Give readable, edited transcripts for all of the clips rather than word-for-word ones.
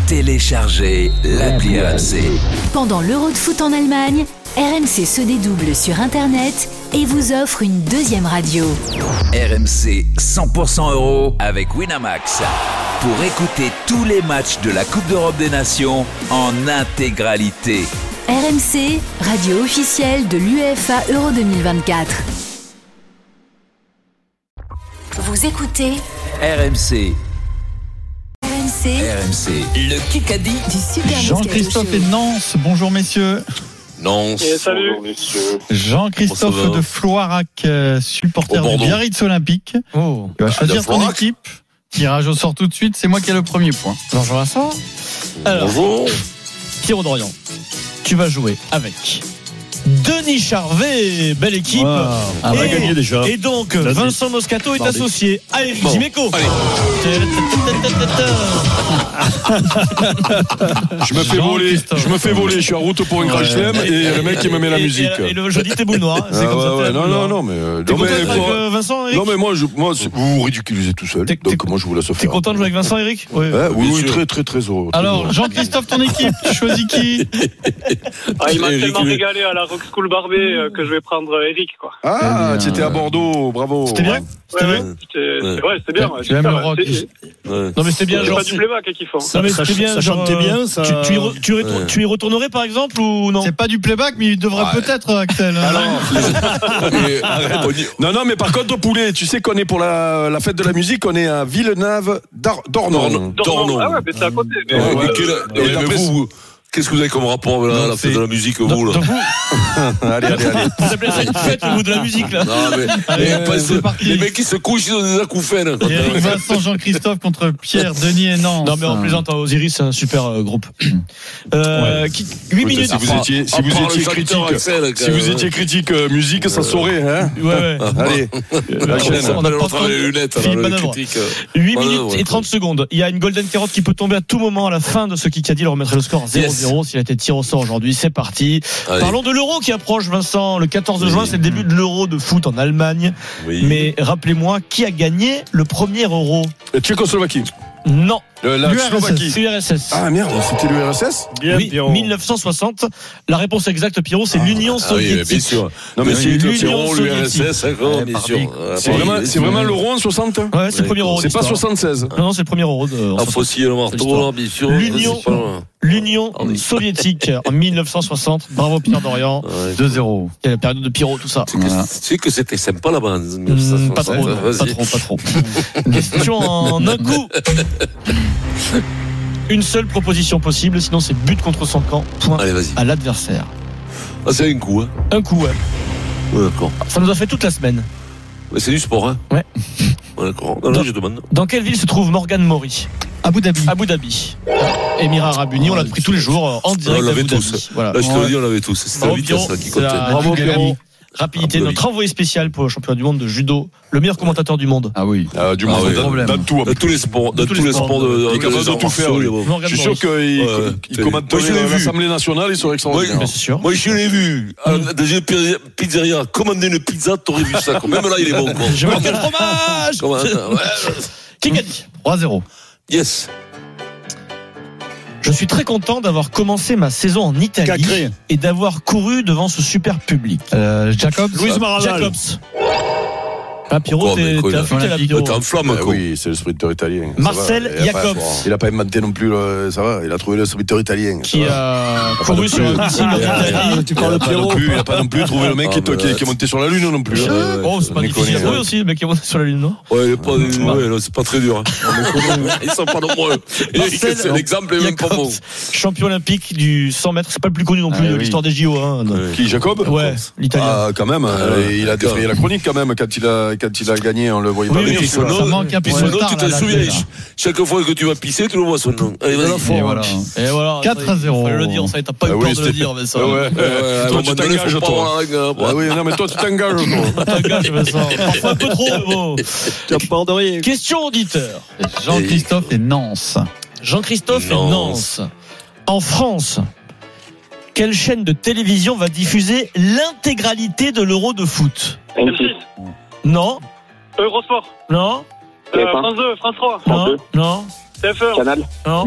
Téléchargez l'appli RMC. Pendant l'Euro de foot en Allemagne, RMC se dédouble sur Internet et vous offre une deuxième radio. RMC 100% euro avec Winamax. Pour écouter tous les matchs de la Coupe d'Europe des Nations en intégralité. RMC, radio officielle de l'UEFA Euro 2024. Vous écoutez RMC. RMC, Le Kikadi du Super Jean-Christophe et Nance, bonjour messieurs. Nance. Salut. Bonjour messieurs. Jean-Christophe de Floirac, supporter du Biarritz Olympique. Oh. Tu vas choisir ton Floirac. équipe. Tirage au sort tout de suite, c'est moi qui ai le premier point. Bonjour Vincent. Alors, Bonjour. Pierrot d'Orient, tu vas jouer avec Denis Charvet, belle équipe. Wow. On va gagner déjà. Et donc, Vincent Moscato est associé à Eric Dimeco. Je me fais voler, je suis en route pour un crash chelem et le mec qui me met la musique. Et le jeudi, t'es boule noire. C'est comme ça. Non, mais. T'es content avec Vincent, Eric? Non, mais moi, vous vous ridiculisez tout seul. Donc, moi, je vous laisse faire. T'es content de jouer avec Vincent, Eric? Oui, très heureux. Alors, Jean-Christophe, ton équipe, tu choisis qui? Il m'a tellement régalé à la Rock School Barbet que je vais prendre Eric, quoi. Ah, tu étais à Bordeaux, bravo. C'était bien? C'était bien. Tu aimes le rock? Non, mais c'était bien, C'est genre. pas du playback qu'ils font. Ça chantait bien, ça. Tu y retournerais, par exemple, ou non? C'est pas du playback, mais il devrait peut-être, Axel. Non, mais par contre, Poulet, tu sais qu'on est pour la fête de la musique, on est à Villeneuve d'Ornon. Ah ouais, mais c'est à côté. Mais vous, qu'est-ce que vous avez comme rapport avec la fête de la musique, vous, là? Allez. Vous appelez ça une fête au bout de la musique, là? Non, mais les mecs qui se couchent, ils ont des acouphènes. Eric, Vincent, Jean-Christophe contre Pierre, Denis et Nance. Non, mais en plaisante, Osiris, c'est un super groupe. 8 minutes. Si vous étiez critique musique, ça saurait, hein? Ouais. Allez, la chaîne. On a pas encore les lunettes, Philippe alors, Manœuvre. le critique. 8 minutes et 30 secondes. Il y a une golden carotte qui peut tomber à tout moment à la fin de ce Kikadi. Il remettrait le score 0-0 s'il a été tiré au sort aujourd'hui. C'est parti. Allez. Parlons de l'Euro qui approche, Vincent. Le 14 juin, c'est le début de l'Euro de foot en Allemagne. Oui. Mais rappelez-moi, qui a gagné le premier Euro? Tchécoslovaquie. Non. La Slovaquie. l'URSS. Ah merde, c'était l'URSS? Oui, 1960. La réponse exacte, Pierrot, c'est l'Union soviétique. Bien sûr. Non, mais c'est l'Union l'URSS, bien sûr. c'est vraiment l'euro en 60? Ouais, c'est le premier Euro. C'est pas d'histoire. 76. Non, c'est le premier Euro. En fossile, le marteau, là, bien sûr. L'Union soviétique en 1960. Bravo Pierre Dorian. 2-0. Il y a la période de Pierrot, tout ça. Tu sais que c'était sympa là-bas en Pas trop, 1960. pas trop. Question en un coup. Une seule proposition possible, sinon c'est but contre son camp. Point Allez, vas-y. à l'adversaire. Ah, c'est un coup, hein. Un coup, ouais. Ouais, d'accord. Ça nous a fait toute la semaine. Mais c'est du sport, hein. Ouais. Ouais, d'accord. Non, je demande. Dans quelle ville se trouve Morgan Mori? Abu Dhabi. Abu Dhabi. Émirats Arabes Unis, on l'a pris tous les jours en direct On l'avait d'Abu Dhabi. tous. Voilà. Là, je te le dis, on l'avait tous. C'était la Bravo, vitesse Pierrot. là, qui C'est la- comptait. Bravo, Pierrot. Rapidité, Ah, bah oui. notre envoyé spécial pour le championnat du monde de judo, le meilleur commentateur du monde. Ah oui. Du monde, oui. dans tout. Dans tous les sports, tous les sports, il est capable de tout faire, oui. Morgan Je suis sûr Mori. qu'il commanderait Moi, je l'ai vu. l'Assemblée nationale, il serait extraordinaire. Mais c'est sûr. Moi, je l'ai vu dans une pizzeria commander une pizza, t'aurais vu ça. Même là, il est bon. Quoi. Je veux quel fromage. Comment ça, ouais. Qui a dit? 3-0. Yes. Je suis très content d'avoir commencé ma saison en Italie Cacré. et d'avoir couru devant ce super public. Jacobs. Louise Jacobs. Ah, Pierrot, Quoi, mais t'es quoi, affûté là, Pierrot. T'es en flamme, quoi. Oui, c'est le sprinter italien. Ça Marcel va. Jacobs. Il a pas inventé non plus, ça va. Il a trouvé le sprinter italien. Qui a Pas couru non sur plus. un meeting en Italie. Tu parles de Pierrot. Il a pas non plus trouvé le mec qui est monté sur la lune non plus. Oh, c'est pas difficile à trouver aussi, le mec qui est monté sur la lune, non? Ouais, il est pas, ouais, là, c'est pas très dur. Hein. Ils sont pas nombreux. C'est l'exemple est même pas bon. Jacobs, champion olympique du 100 mètres, c'est pas le plus connu non plus de l'histoire des JO. Hein. Qui, Jacob? Ouais, l'Italien. Ah, quand même. Il a défrayé la chronique quand même quand il a gagné. On le voyait pas. Oui, Et puis son Ça manque un peu nom, de tu retard, te là, souviens. là. Chaque fois que tu vas pisser, tu le vois son nom. Allez, vas-y. Et voilà. Et voilà. 4-0. Fallait le dire, ça, t'as pas eu peur de le dire, mais ça. Ouais. Toi, tu t'engages, toi. Ah oui, non, mais toi, tu t'engages, toi. T'engages, Vincent. Parfois un peu trop, mais bon. Tu as peur de rien. Question auditeur. Jean-Christophe et Nance. Jean-Christophe et Nance. Nance. En France, quelle chaîne de télévision va diffuser l'intégralité de l'Euro de foot? M6. Non, Eurosport. non, France 2, France 3. non, non, TF1. Canal, non, Bein,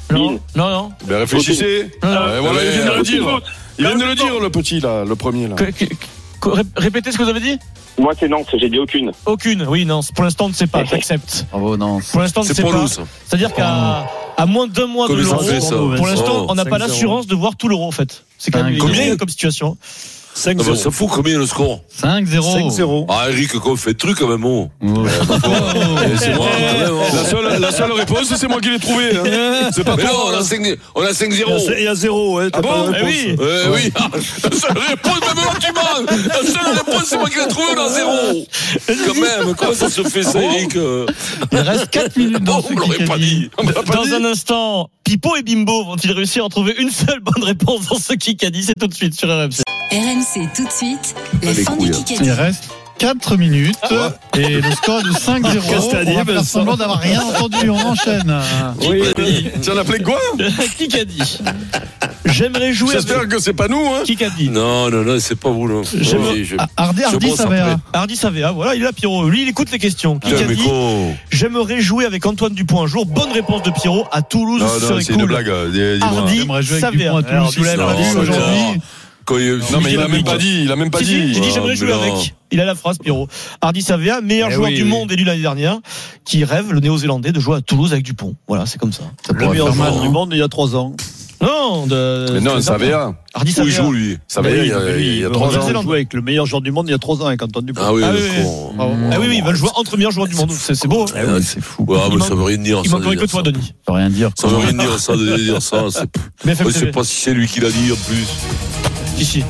Non. Ben réfléchissez. Voilà, il vient de le dire. Il vient de le dire, le petit, là, le premier, là. Répétez ce que vous avez dit. Moi, c'est Nantes, j'ai dit aucune. Aucune, oui, non. Pour l'instant, on ne sait pas, j'accepte. Bravo, non. Pour l'instant, on ne sait pas. C'est-à-dire qu'à moins d'un mois de l'Euro, pour l'instant, on n'a pas l'assurance de voir tout l'Euro, en fait. C'est quand même combien comme situation. 5-0. Ça fout combien le score? 5-0. Ah, Eric, qu'on fait le truc quand même, C'est moi, la seule réponse, c'est moi qui l'ai trouvé. C'est pas toi. Non, on a 5-0. Il y a 0, ouais. Ah bon? Oui. Oui. La seule réponse, même là, tu mens. La seule réponse, c'est moi qui l'ai trouvé, on a 0. Quand même, comment ça se fait, ça, Eric? Il reste 4 minutes dans ce on l'aurait pas dit. Dans un instant, Pipo et Bimbo vont-ils réussir à trouver une seule bonne réponse dans ce Kikadi? C'est tout de suite sur RMC. RMC tout de suite, la fin du Kikadi. Il reste 4 minutes et le score est de 5-0. On va faire semblant d'avoir rien entendu. On enchaîne. Oui. Tu en as appelé quoi? Kikadi. J'aimerais jouer. J'espère que c'est pas nous, hein. Kikadi. Non, c'est pas vous, non. Hardy Savea, voilà, il est là, Pierrot. Lui, il écoute les questions. Kikadi. J'aimerais jouer avec Antoine Dupont un jour. Bonne réponse de Pierrot. À Toulouse, ce serait c'est cool. une blague. Hardy Savea. Vous l'avez pas vu aujourd'hui. Non, mais il a même pas dit. J'ai dit j'aimerais jouer avec. Il a la phrase, Pierrot. Hardy Savea, meilleur joueur du monde élu l'année dernière, qui rêve, le Néo-Zélandais, de jouer à Toulouse avec Dupont. Voilà, c'est comme ça. Le meilleur joueur du monde il y a 3 ans. Non, Savea. Hardy Savea. Où il joue, lui? Savea, il y a 3 ans. Il a joué avec le meilleur joueur du monde il y a 3 ans avec Antoine Dupont. Ah oui, oui, il va jouer entre meilleurs joueurs du monde. C'est beau. C'est fou. Ouais, mais ça veut rien dire. Il manquerait que toi, Denis. Ça veut rien dire. Ça veut rien dire, ça, de dire ça. Je sais pas si c'est lui qui l'a dit, en plus. Ici.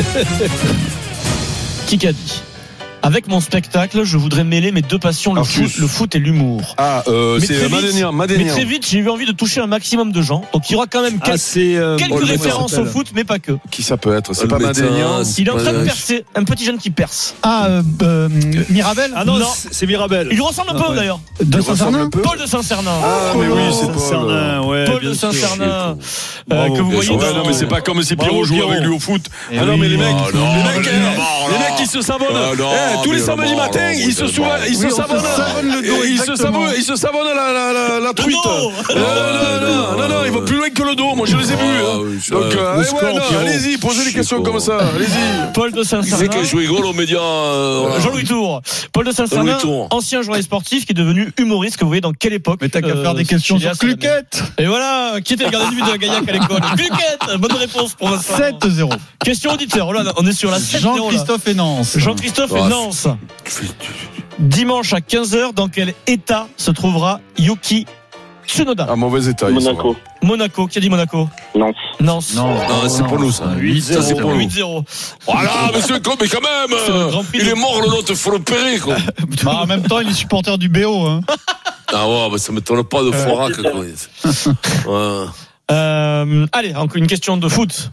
Kikadi. Avec mon spectacle, je voudrais mêler mes deux passions, le foot et l'humour. C'est Madénian. Mais très vite, j'ai eu envie de toucher un maximum de gens. Donc il y aura quand même quelques références au foot, mais pas que. Qui ça peut être? C'est pas Madénian. Il est en train de percer. Un petit jeune qui perce. Mirabel? Ah non, c'est Mirabel. Il lui ressemble un peu d'ailleurs. De Saint-Cernin? Paul de Saint-Cernin. Ah, mais oui, c'est Paul. Paul de Saint-Cernin. Que vous voyez dans... Non, mais c'est pas comme si Pierrot jouait avec lui au foot. Ah non, mais les mecs qui se savonnent. Tous les samedis matins, ils se savonnent le dos. Ils se savonnent la truite. Non, il va plus loin que le dos. Moi, je les ai vus. Donc, allez-y, posez des questions comme ça. Allez-y. Paul de Saint-Cernin. C'est que je rigole aux médias. Jean-Louis Tour. Paul de Saint-Cernin, ancien journaliste sportif qui est devenu humoriste. Que vous voyez dans quelle époque? Mais t'as qu'à faire des questions sur Cluquette. Et voilà, qui était le gardien de but de la Gaillac à l'école? Cluquette. Bonne réponse pour Vincent. 7-0. Question auditeur. Là, on est sur la 7-0. Jean-Christophe et Nance. Jean-Christophe et Nance. Dimanche à 15h, dans quel état se trouvera Yuki Tsunoda? À mauvais état. Monaco. Qui a dit Monaco? Nance. Non, c'est pour nous, ça. 8-0. Ça, c'est pour 8-0. Voilà, monsieur, mais quand même, il est mort, l'autre, il faut le pérer, quoi. En même temps, il est supporter du BO, hein. Ah ouais, bah, ça m'étonne pas de Forac, quoi. Allez, encore une question de foot.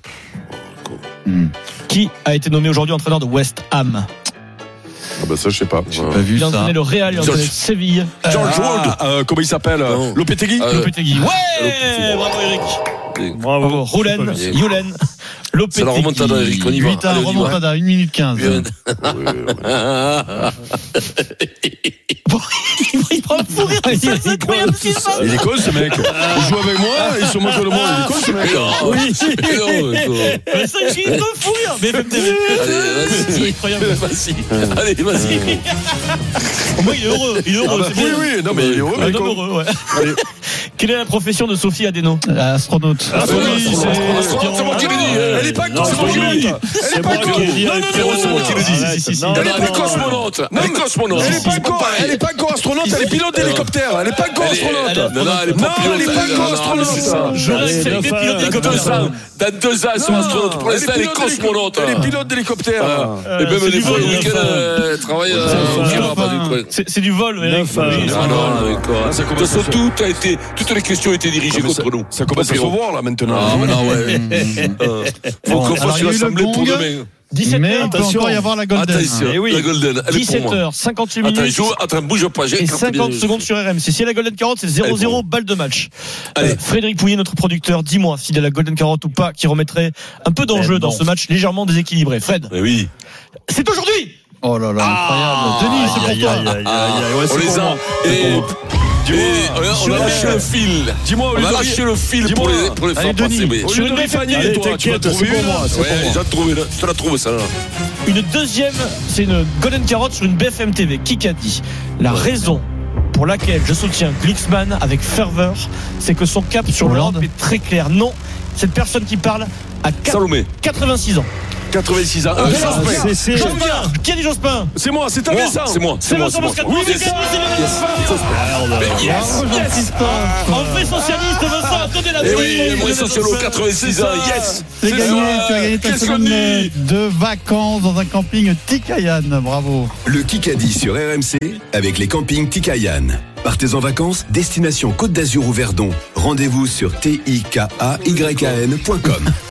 Qui a été nommé aujourd'hui entraîneur de West Ham? Ah bah ça je sais pas. J'ai pas vu ça. Il a entraîné le Real, il a entraîné Séville. George Wood. Comment il s'appelle? Lopetegui. Ouais, bravo Eric. Bravo. Roulen, Youlen, Lopetegui. C'est la remontada, Eric, on y va. 8-1, remontada, 1 minute 15. Il prend le fou rire, c'est incroyable ce qui se passe. Il est con ce mec. Il joue avec moi, il se moque de moi. Il est con ce mec. Oui. C'est un fou rire. BFM TV. Allez, c'est incroyable. Allez, vas-y. Au moins, il est heureux. Oui, non mais il est heureux. Un homme heureux, ouais. Quelle est la profession de Sophie Adeno? Astronaute. Oui, c'est moi qui l'ai dit. Elle est pas con, c'est moi qui l'ai dit. Elle est pas con. Non, c'est moi qui l'ai dit. Elle est pas cosmonaute. Elle est pas encore astronaute, elle est pilote d'hélicoptère. Elle est pas encore astronaute. Non, elle est pas encore astronaute. J'aurais été pilote d'hélicoptère. Dans 2 ans, elles sont astronautes. Pour l'instant, elle est cosmonaute. Elle est pilote d'hélicoptère. Et même des fois, le week-end, elle travaille c'est du vol, Eric. Ah non, d'accord. De toute façon, toutes les questions étaient dirigées contre nous. Ça commence à se voir là maintenant. Ah, maintenant, ouais. Faut qu'on fasse l'assemblée pour demain. 17h, mais il peut encore y avoir la Golden. Attention, la Golden, elle est pour moi. 17h, 58 minutes. Attends, bouge pas. Et 50 secondes sur RMC. Si la Golden Carotte, c'est 0-0, balle de match. Allez. Frédéric Pouillet, notre producteur, dis-moi s'il a la Golden Carotte ou pas, qui remettrait un peu d'enjeu dans ce match légèrement déséquilibré. Fred. Oui. C'est aujourd'hui. Oh là là, incroyable. Denis, c'est pour toi. On les a. On a lâché le fil. Dis-moi, on a lâché le fil pour les faire passer. Au lieu de Rifani, toi, tu vas trouver une. Ouais, j'ai trouvé. Je te la trouve, ça là. Une deuxième, c'est une Golden Carotte sur une BFM TV. Qui a dit la raison pour laquelle je soutiens Glicksmann avec ferveur, c'est que son cap sur l'Europe est très clair. Non, cette personne qui parle a 86 ans. 86 ans. Jospin. Qui a dit Jospin? C'est moi, c'est un Vincent. C'est moi. C'est Vincent Moscato. Oui, Yes. En vrai socialiste, Vincent, donnez la oui, moi socialo, 86 ans. Yes. C'est gagné, tu as gagné ta semaine de vacances dans un camping Tikayan. Bravo. Le Kikadi sur RMC avec les campings Tikayan. Partez en vacances, destination Côte d'Azur ou Verdon. Rendez-vous sur tikayan.com.